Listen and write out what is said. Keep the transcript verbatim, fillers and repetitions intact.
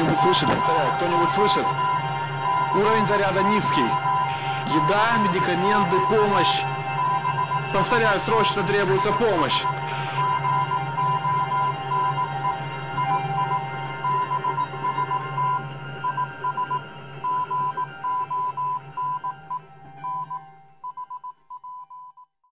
Кто-нибудь слышит? Повторяю, кто-нибудь слышит? Уровень заряда низкий. Еда, медикаменты, помощь. Повторяю, срочно требуется помощь.